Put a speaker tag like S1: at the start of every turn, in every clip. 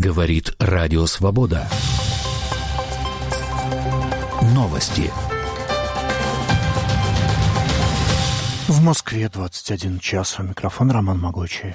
S1: Говорит Радио Свобода. Новости.
S2: В Москве 21 час. У микрофона Роман Могучий.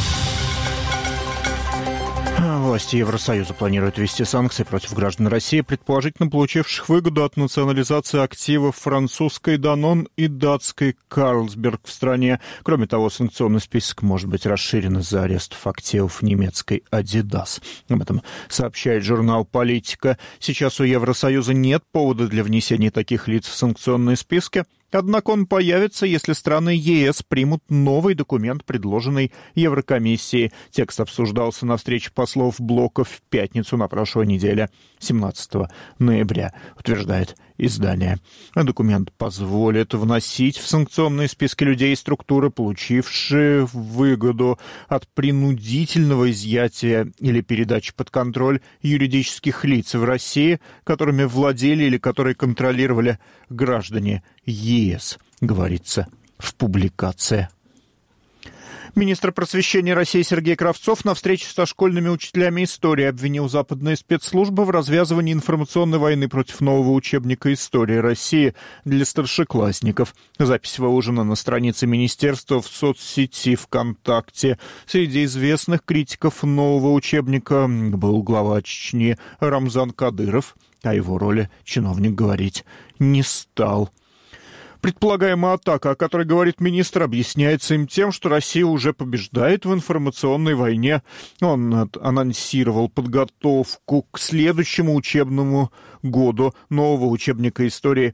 S2: Власти Евросоюза планируют ввести санкции против граждан России, предположительно получивших выгоду от национализации активов французской Danone и датской Carlsberg в стране. Кроме того, санкционный список может быть расширен из-за арестов активов немецкой Adidas. Об этом сообщает журнал «Политика». Сейчас у Евросоюза нет повода для внесения таких лиц в санкционные списки. Однако он появится, если страны ЕС примут новый документ, предложенный Еврокомиссией. Текст обсуждался на встрече послов блока в пятницу на прошлой неделе, 17 ноября, утверждает издание. Документ позволит вносить в санкционные списки людей и структуры, получившие выгоду от принудительного изъятия или передачи под контроль юридических лиц в России, которыми владели или которые контролировали граждане ЕС, говорится в публикации. Министр просвещения России Сергей Кравцов на встрече со школьными учителями истории обвинил западные спецслужбы в развязывании информационной войны против нового учебника истории России для старшеклассников. Запись выложена на странице министерства в соцсети ВКонтакте. Среди известных критиков нового учебника был глава Чечни Рамзан Кадыров. О его роли чиновник говорить не стал. Предполагаемая атака, о которой говорит министр, объясняется им тем, что Россия уже побеждает в информационной войне. Он анонсировал подготовку к следующему учебному году нового учебника истории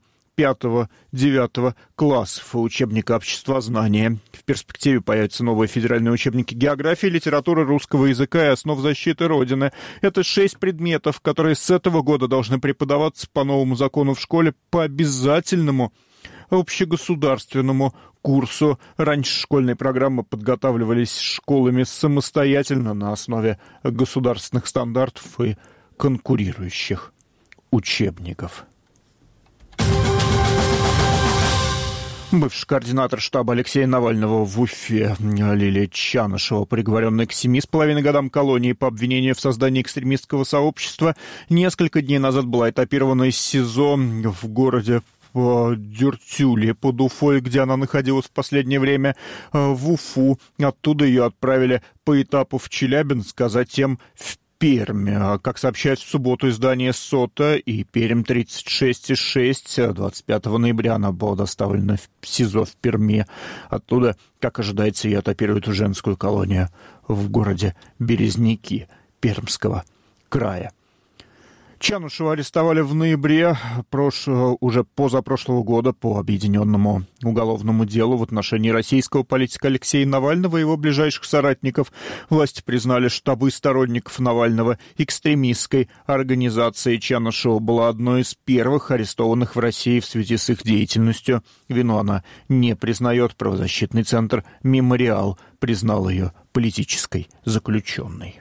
S2: 5-9 классов и учебника обществознания. В перспективе появятся новые федеральные учебники географии, литературы, русского языка и основ защиты Родины. Это 6 предметов, которые с этого года должны преподаваться по новому закону в школе по обязательному общегосударственному курсу. Раньше школьные программы подготавливались школами самостоятельно на основе государственных стандартов и конкурирующих учебников. Бывший координатор штаба Алексея Навального в Уфе Лилия Чанышева, приговоренная к 7,5 годам колонии по обвинению в создании экстремистского сообщества, несколько дней назад была этапирована из СИЗО в городе Дюртюли под Уфой, где она находилась в последнее время, в Уфу. Оттуда ее отправили по этапу в Челябинск, а затем в Пермь. Как сообщает в субботу издание «Сота» и Пермь 36,6, 25 ноября она была доставлена в СИЗО в Перми. Оттуда, как ожидается, ее этапируют в женскую колонию в городе Березники Пермского края. Чанышева арестовали в ноябре уже позапрошлого года по объединенному уголовному делу в отношении российского политика Алексея Навального и его ближайших соратников. Власти признали штабы сторонников Навального экстремистской организацией. Чанышева была одной из первых арестованных в России в связи с их деятельностью. Вину она не признает. Правозащитный центр «Мемориал» признал ее политической заключенной.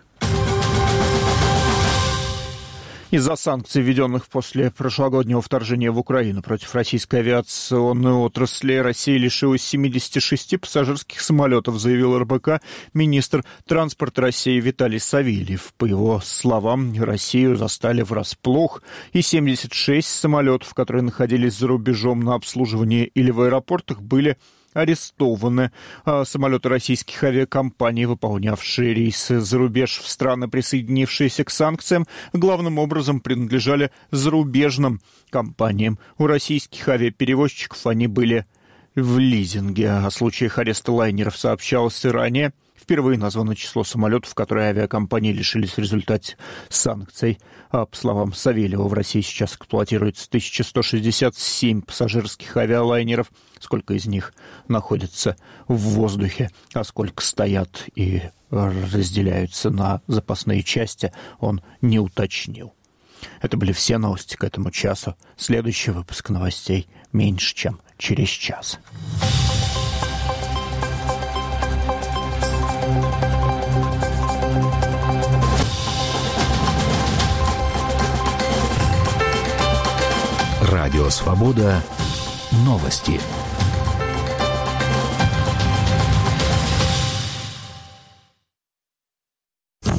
S2: Из-за санкций, введенных после прошлогоднего вторжения в Украину против российской авиационной отрасли, Россия лишилась 76 пассажирских самолетов, заявил РБК министр транспорта России Виталий Савельев. По его словам, Россию застали врасплох, и 76 самолетов, которые находились за рубежом на обслуживании или в аэропортах, были арестованы. Самолеты российских авиакомпаний, выполнявшие рейсы за рубеж в страны, присоединившиеся к санкциям, главным образом принадлежали зарубежным компаниям. У российских авиаперевозчиков они были в лизинге. О случаях ареста лайнеров сообщалось и ранее. Впервые названо число самолетов, которые авиакомпании лишились в результате санкций. По словам Савельева, в России сейчас эксплуатируется 1167 пассажирских авиалайнеров. Сколько из них находится в воздухе, а сколько стоят и разделяются на запасные части, он не уточнил. Это были все новости к этому часу. Следующий выпуск новостей меньше, чем через час.
S1: Радио «Свобода». Новости.